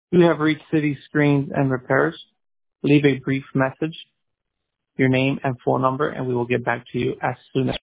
You have reached City Screens and Repairs. Leave a brief message, your name and phone number, and we will get back to you as soon as